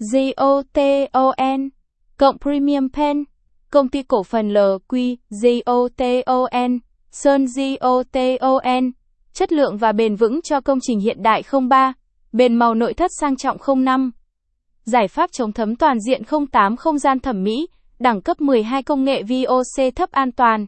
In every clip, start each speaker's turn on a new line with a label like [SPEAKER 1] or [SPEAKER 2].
[SPEAKER 1] GOTON, cộng Premium Pen, công ty cổ phần LQ GOTON, Sơn GOTON, chất lượng và bền vững cho công trình hiện đại 03, bền màu nội thất sang trọng 05. Giải pháp chống thấm toàn diện 08 không gian thẩm mỹ, đẳng cấp 12 công nghệ VOC thấp an toàn.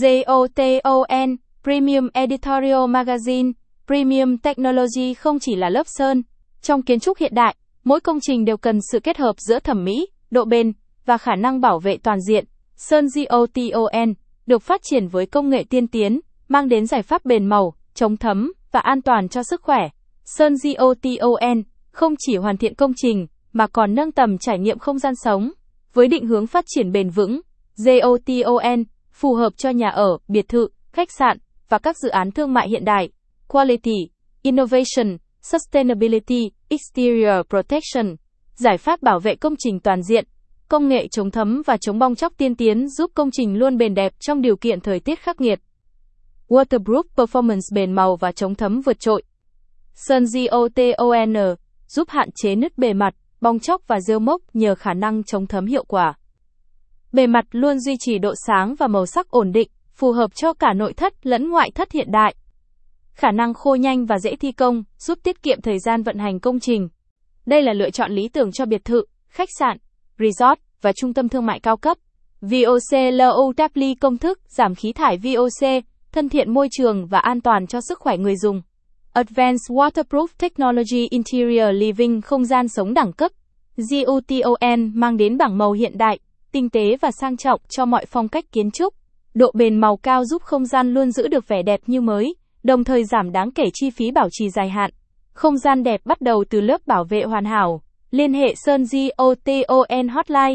[SPEAKER 1] GOTON, Premium Editorial Magazine, Premium Technology không chỉ là lớp sơn. Trong kiến trúc hiện đại, mỗi công trình đều cần sự kết hợp giữa thẩm mỹ, độ bền và khả năng bảo vệ toàn diện. Sơn GOTON được phát triển với công nghệ tiên tiến, mang đến giải pháp bền màu, chống thấm và an toàn cho sức khỏe. Sơn GOTON không chỉ hoàn thiện công trình mà còn nâng tầm trải nghiệm không gian sống. Với định hướng phát triển bền vững, GOTON phù hợp cho nhà ở, biệt thự, khách sạn và các dự án thương mại hiện đại. Quality, Innovation, Sustainability, Exterior Protection, giải pháp bảo vệ công trình toàn diện, công nghệ chống thấm và chống bong tróc tiên tiến giúp công trình luôn bền đẹp trong điều kiện thời tiết khắc nghiệt. Waterproof Performance bền màu và chống thấm vượt trội. Sơn GOTON giúp hạn chế nứt bề mặt, bong tróc và rêu mốc nhờ khả năng chống thấm hiệu quả. Bề mặt luôn duy trì độ sáng và màu sắc ổn định, phù hợp cho cả nội thất lẫn ngoại thất hiện đại. Khả năng khô nhanh và dễ thi công, giúp tiết kiệm thời gian vận hành công trình. Đây là lựa chọn lý tưởng cho biệt thự, khách sạn, resort và trung tâm thương mại cao cấp. VOC LOW công thức giảm khí thải VOC, thân thiện môi trường và an toàn cho sức khỏe người dùng. Advanced Waterproof Technology Interior Living không gian sống đẳng cấp. GOTON mang đến bảng màu hiện đại, tinh tế và sang trọng cho mọi phong cách kiến trúc. Độ bền màu cao giúp không gian luôn giữ được vẻ đẹp như mới, đồng thời giảm đáng kể chi phí bảo trì dài hạn. Không gian đẹp bắt đầu từ lớp bảo vệ hoàn hảo. Liên hệ Sơn GOTON Hotline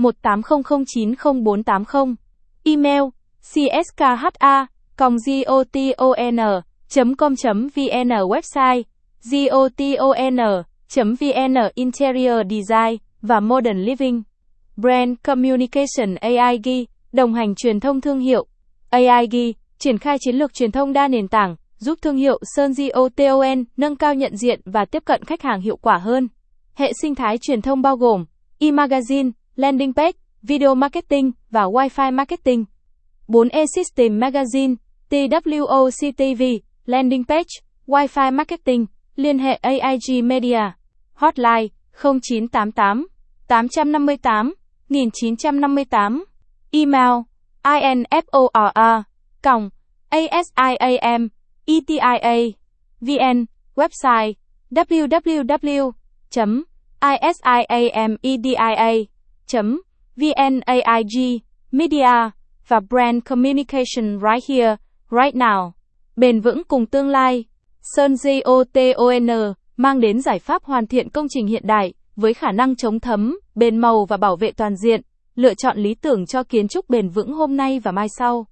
[SPEAKER 1] 1800900480. Email cskha@goton.com.vn. Website goton.vn. Interior Design và Modern Living. Brand Communication AIG, đồng hành truyền thông thương hiệu. AIG triển khai chiến lược truyền thông đa nền tảng, giúp thương hiệu Sơn GOTON nâng cao nhận diện và tiếp cận khách hàng hiệu quả hơn. Hệ sinh thái truyền thông bao gồm e-magazine, landing page, video marketing và Wi-Fi marketing. 4E System Magazine, TWOC TV, landing page, Wi-Fi marketing. Liên hệ AIG Media. Hotline 0988 858 1958. Email info@asiamedia.vn. Website www.isiamedia.vn. AIG Media và Brand Communication right here, right now. Bền vững cùng tương lai. Sơn GOTON mang đến giải pháp hoàn thiện công trình hiện đại với khả năng chống thấm, bền màu và bảo vệ toàn diện. Lựa chọn lý tưởng cho kiến trúc bền vững hôm nay và mai sau.